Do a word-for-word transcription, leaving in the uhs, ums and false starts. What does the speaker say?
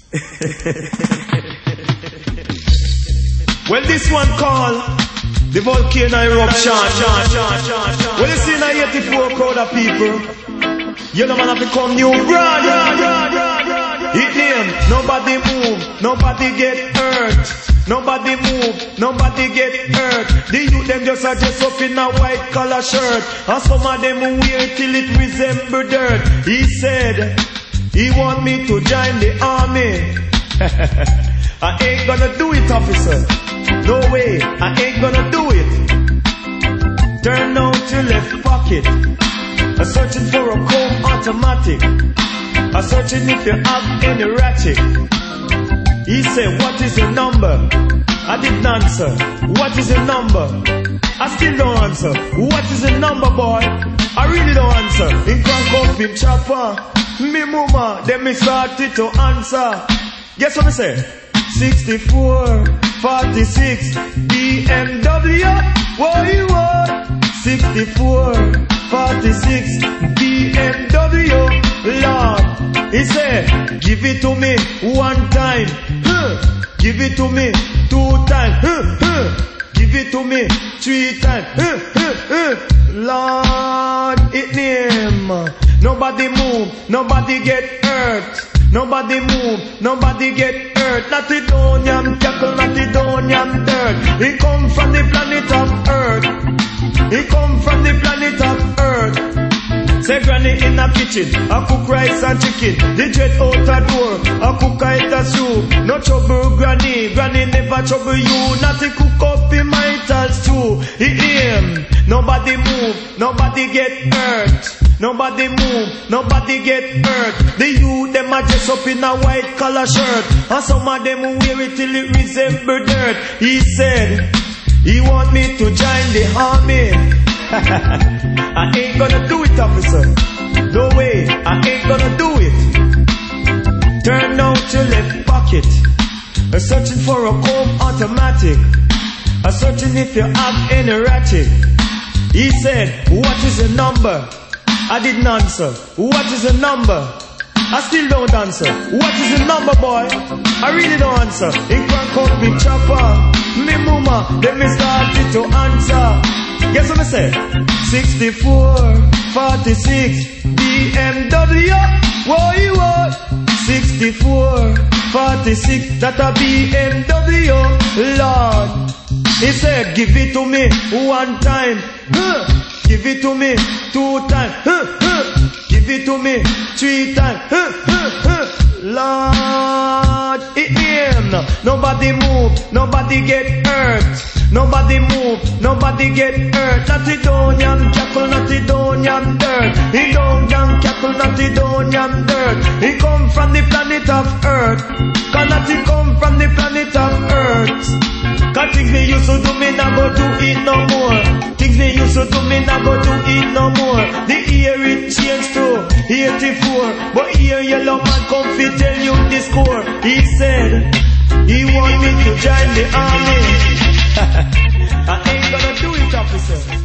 Well, this one called the volcano eruption. Well, you see in a eighty-four crowd of people, you know man have become new brand. It name, nobody move, nobody get hurt. Nobody move, nobody get hurt. The youth them just are dressed up in a white collar shirt, and some of them wear till it resemble dirt. He said he want me to join the army. I ain't gonna do it, officer. No way, I ain't gonna do it. Turn out your left pocket. I'm searching for a comb automatic. I'm searching if you have any ratchet. He said, what is your number? I didn't answer. What is your number? I still don't answer. What is your number, boy? I really don't answer. In crank up in chopper. Me mama, then me started to answer. Guess what I say? sixty-four, forty-six, B M W. What you want? sixty-four, forty-six, B M W. Lord, he said, give it to me one time. Huh. Give it to me two times. Huh. Huh. Give it to me three times. Huh. Huh. Huh. Lord, it name. Nobody move, nobody get hurt. Nobody move, nobody get hurt. Not the Donian tackle, not the Donian dirt. He come from the planet of Earth. He come from the planet of Earth. Say granny in a kitchen, I cook rice and chicken. The dread out a door, I cook a a soup. No trouble granny, granny never trouble you. Not to cook up in my stew. He aim, nobody move, nobody get hurt. Nobody move, nobody get hurt. The youth them a dress up in a white collar shirt, and some of them wear it till it resemble dirt. He said he want me to join the army. I ain't gonna do it, officer. No way, I ain't gonna do it. Turn out your left pocket. I'm searching for a comb automatic. I'm searching if you have any ratchet. He said, what is your number? I didn't answer. What is your number? I still don't answer. What is your number, boy? I really don't answer. In crank up me chopper. Me mama, then me started to answer. Guess what I say? sixty-four, forty-six, B M W. What you want? sixty-four, forty-six, that a B M W. Lord, he said, give it to me one time. Huh. Give it to me two times. Huh. Huh. Give it to me three times. Huh. Huh. Huh. Lord, it him. Nobody move, nobody get hurt. Nobody move, nobody get hurt. Not the Donian cackle, not the Donian dirt. He don't young cackle, not the Donian dirt. He come from the planet of Earth. Cannot he come from the planet of Earth? Cause things me used to do, me not go do it no more. Things me used to do, me not go do it no more. The year it changed to eighty-four, but here yellow man come fi tell you the score. He said he want me to join the army. I ain't gonna do it, officer.